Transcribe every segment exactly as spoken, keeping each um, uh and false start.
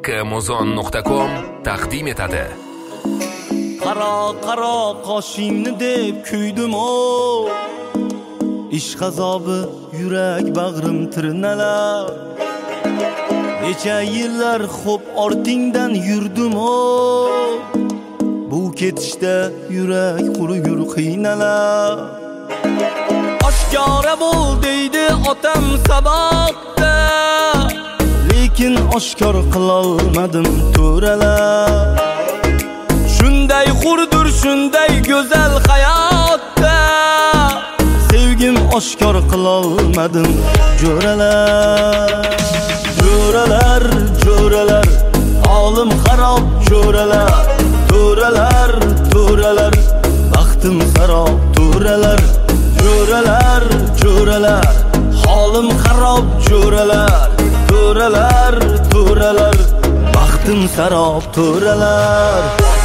Amazon nuqta com taqdim etadi. Qaro qaro qoshingni deb kuydim o. Ishq azobi yurak bag'rim tirnalar. Necha yillar xo'p ortingdan yurdim o. Bu ketishda yurak qurur qiynalar. Oshkora bo'l deydi otam sabotda. Lekin oshkor qilolmadim to'ralar. Shunday xurdur, shunday go'zal hayotda sevgim oshkor qilolmadim jo'ralar. Jo'ralar, jo'ralar, holim xarob jo'ralar. To'ralar, to'ralar, baxtim xarob to'ralar. Jo'ralar, jo'ralar, holim xarob jo'ralar. To'ralar, to'ralar, baxtim xarob to'ralar.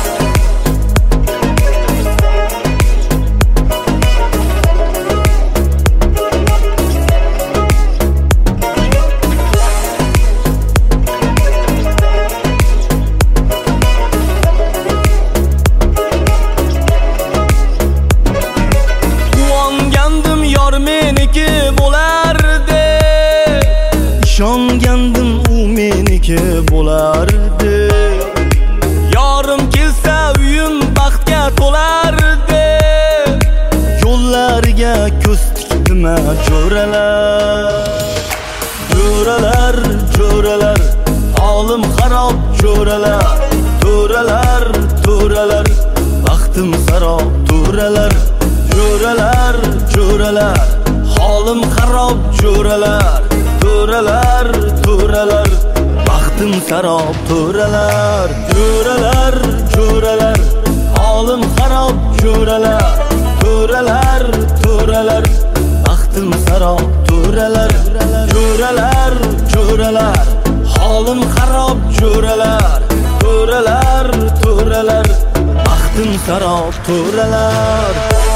Quvongandim yor meniki bo'lardi. Ishongandim u meniki bo'lardi. Yorim kelsa uyim baxtga to'lardi. Yo'llariga ko'z tikdim jo'ralar. Jo'ralar, jo'ralar, holim xarob jo'ralar. To'ralar, to'ralar, baxtim xarob to'ralar. Jo'ralar, jo'ralar, holim xarob jo'ralar. To'ralar, to'ralar, baxtim xarob to'ralar. Jo'ralar, jo'ralar, holim xarob jo'ralar. To'ralar, to'ralar, baxtim xarob to'ralar. Jo'ralar, jo'ralar, holim xarob jo'ralar. To'ralar, to'ralar, baxtim xarob to'ralar.